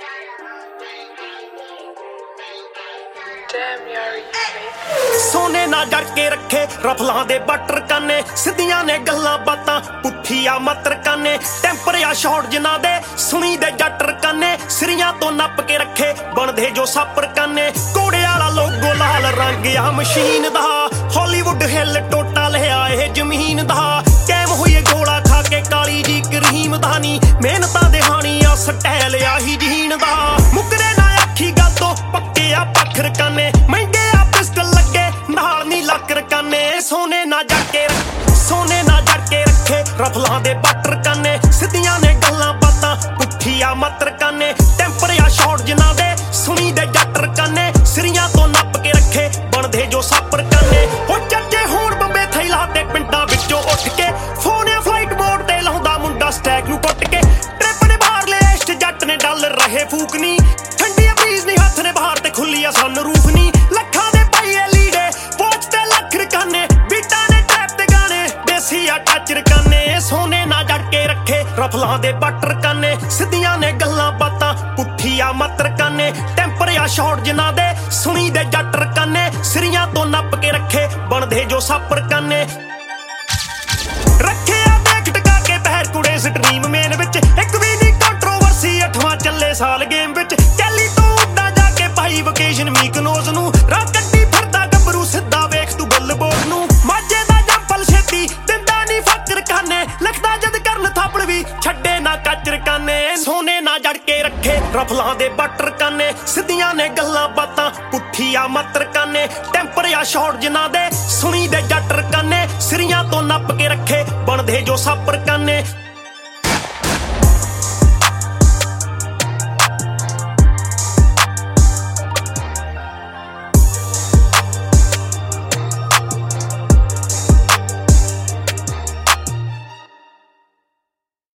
सोने ना जड़ के रखे रफलां दे बटर काने सिद्धियां ने गल्लां बातां पुठिया मतर काने टैंपर या शॉट जिन्हां दे सुनी दे जटर काने सिरियां तो नप के रखे बनदे जो सापर काने घोड़े वाला लोगो लाल रंग आ मशीन दा हॉलीवुड हिल टोटा लिया ए जमीन दा कैम हुई गोला खा के काली जी करीम दा नी मेहनतां दे हानी आ स्टाइल आही जीन दा मुकरे ना आखी गल तो पक्के आ पत्थर काने महंगे आ पिस्टल लगे नाल नी लकर काने सोने ना जड़ के रखे रफलां दे बटर काने सिद्धियां ने गल्लां बातां पुठिया मतर काने टैंपर या शॉट जिन्हां दे सुनी दे जटर काने सिरियां तो नप के रखे बनदे जो सापर काने हो चट्टे होण बंबे थैला ते पिंडां विचों उठ के फोन या फ्लाइट मोड ते लाउंदा मुंडा स्टैक नूं टुੱਟ के ट्रिप ने बाहर ले इश्ट जट ने डॉलर रहे फूकनी ठंडी ब्रीज नी हथ ने बाहर ते खुली आ सन रूफ नी लखां दे पाईए लीडे वॉच ते लख रकाने बीटा ने टैप ते गाने देसी आ टच रकाने सोने ना जड़ के रखे रफलां दे बटर काने सिद्धियां ने गल्लां बातां पुठिया मतर काने टैंपर या शॉट जिन्हां दे सुनी दे जट रकाने सिरियां तो नप के रखे बनदे जो सापर काने रखे आ देख टका के पैर कुड़े स्ट्रीम मेन विच एक भी नी कंट्रोवर्सी 8वां चले साल गेम विच चैली तो उड्डा जाके पाई वेकेशन मीकनोज नूं राह कट्टी फिरदा गबरू सिद्धा वेख तू बिलबोर्ड नूं माजे दा जंपल छेती दिंदा नी फकर काने लिखदा जद करन थापड़ भी छड्डे ना काचर काने सोने ना जड़ के रखे रफलां दे बटर काने सिद्धियां ने गल्लां बातां पुठिया मतर काने टैंपर या शॉट जिन्हां दे सुनी दे जटर काने सिरियां तो नप के रखे बनदे जो सापर काने